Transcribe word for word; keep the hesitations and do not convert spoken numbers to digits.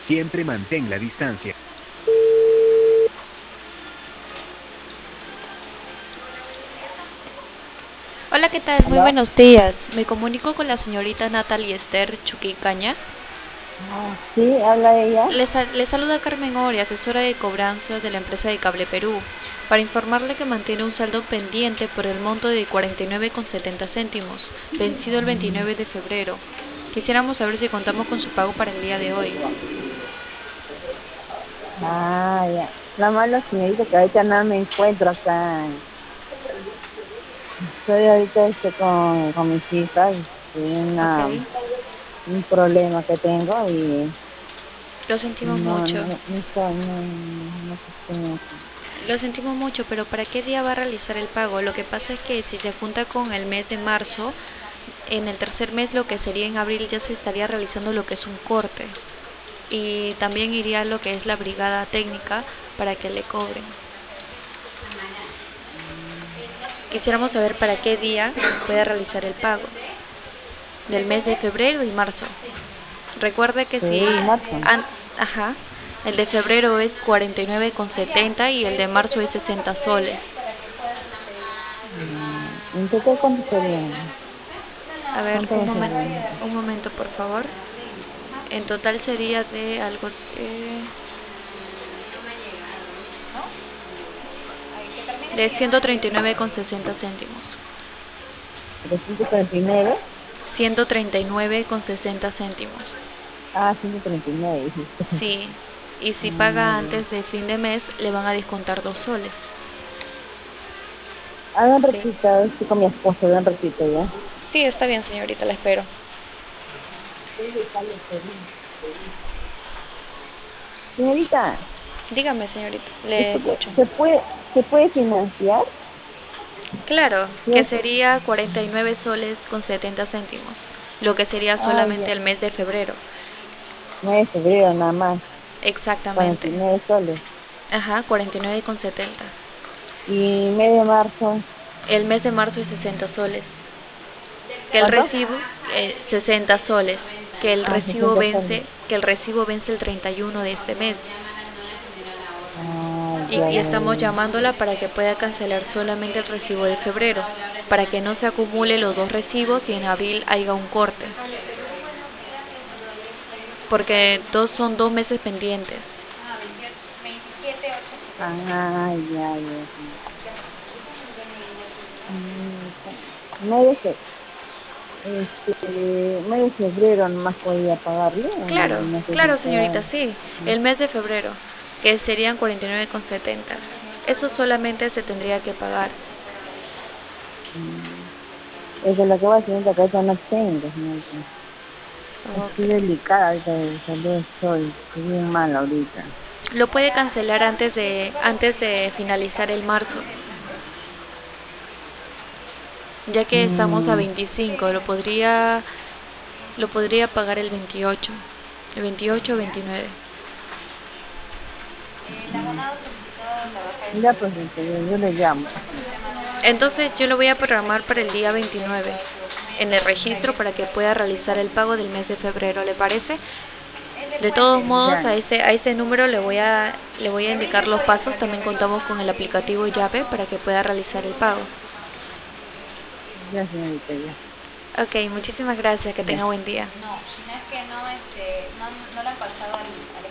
Siempre mantén la distancia. Hola, ¿qué tal? Muy ¿Aló? buenos días. Me comunico con la señorita Natalie Esther Chuquicaña. Ah, sí, habla ella. Le, sal- le saluda Carmen Ori, asesora de cobranzas de la empresa de Cable Perú, para informarle que mantiene un saldo pendiente por el monto de cuarenta y nueve con setenta céntimos, vencido el veintinueve de febrero. Quisiéramos saber si contamos con su pago para el día de hoy. Ah, ya. La mala señorita que ahorita no me encuentro acá. Estoy ahorita este, con, con mis hijas, este, Ok, una, un problema que tengo y lo sentimos no, mucho. no, no, estoy- no, no sé qué me hace. Lo sentimos mucho, pero ¿para qué día va a realizar el pago? Lo que pasa es que si se junta con el mes de marzo, en el tercer mes, lo que sería en abril, ya se estaría realizando lo que es un corte. Y también iría lo que es la brigada técnica para que le cobren. Quisiéramos saber para qué día puede realizar el pago del mes de febrero y marzo. Recuerde que si Febrero y marzo. an- ajá, el de febrero es cuarenta y nueve con setenta y el de marzo es sesenta soles. Mm, ¿En total cuánto serían? A ver, ¿Cuánto un me momento, saldrían? un momento por favor. En total sería de algo eh, de ciento treinta y nueve con sesenta céntimos. trescientos cuarenta y nueve. ciento treinta y nueve con sesenta céntimos. Ah, ciento treinta y nueve dijiste. Sí, y si Ah, paga ya. antes de fin de mes, le van a descontar dos soles. Hagan un Sí. ratito, estoy con mi esposo, de un ratito ya. Sí, está bien, señorita, la espero. Señorita, Dígame, señorita, le ¿esto qué- escucho. se puede, se puede financiar? Claro, que Yo, sería cuarenta y nueve soles con setenta céntimos, lo que sería ah, solamente ya, el mes de febrero. nueve de febrero nada más, cuarenta Exactamente. y nueve soles. Ajá, cuarenta y nueve con setenta. Y mes de marzo, El mes de marzo es sesenta soles. Que el ¿cuánto? recibo, eh, sesenta soles. Que el Ah, recibo sesenta soles. vence, que el recibo vence el treinta y uno de este mes. Ah, Y, ya, y ya, estamos ya. llamándola para que pueda cancelar solamente el recibo de febrero, para que no se acumule los dos recibos y en abril haya un corte, porque dos son dos meses pendientes. Ah, ya, ya, ya. Mm, mes de fe- este, mes de febrero nomás podía pagarle, o Claro, claro, necesita. señorita, sí, el mes de febrero, que serían cuarenta y nueve con setenta. Eso solamente se tendría que pagar. Mm, es de lo que va a hacer la cabeza no tengo, señorita. Ok. Estoy delicada ahorita de salud, estoy, estoy bien mal ahorita. Lo puede cancelar antes de, antes de finalizar el marzo, ya que estamos a Mm, veinticinco, lo podría, lo podría pagar el veintiocho, el veintiocho o veintinueve. mm. Ya pues, este, yo, yo le llamo. Entonces yo lo voy a programar para el día veintinueve en el registro para que pueda realizar el pago del mes de febrero, ¿le parece? De todos modos, Ya, a ese, a ese número le voy, a, le voy a indicar los pasos. También contamos con el aplicativo llave para que pueda realizar el pago. ya señorita, ya, Ok, muchísimas gracias. Que tenga ya. buen día.